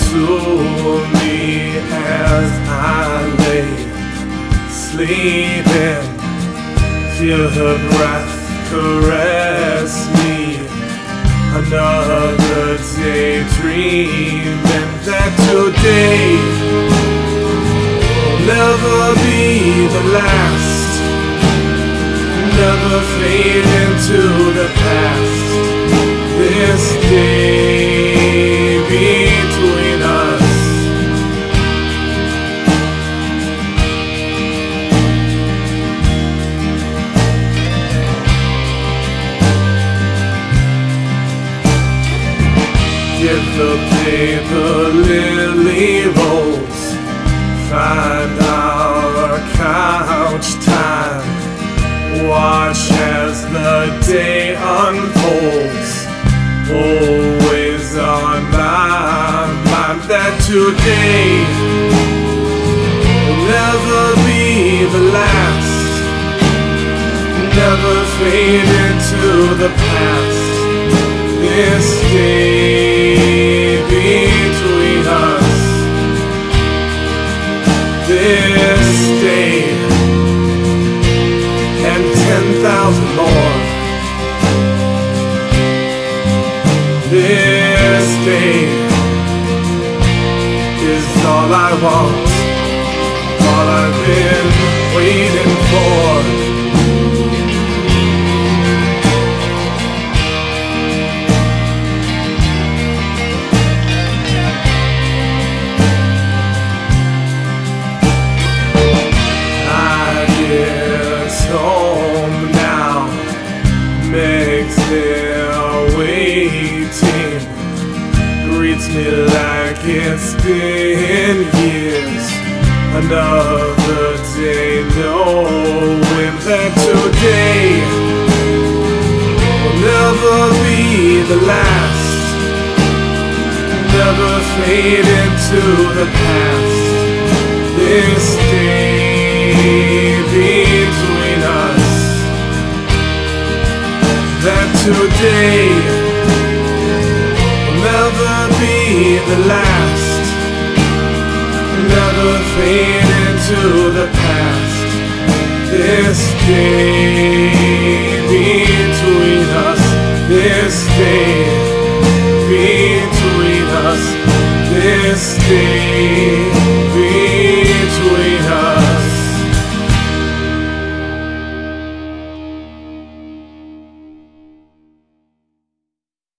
to me as I lay sleeping. Feel her breath caress me. Another day dreaming that today will never be the last. Never fade into the past. This day between us. Get the paper lily rolls. Find our couch time. Watch as the day unfolds. Always on my mind that today will never be the last. Never fade into the past. This day between us. This day and 10,000 more. This day is all I want, all I've been waiting for. I get home now, makes their waiting, greets me like it's been years. Another day, knowing that today will never be the last. Never fade into the past. This day between us. That today will never be the last. Never fade into the past. This day between us. This day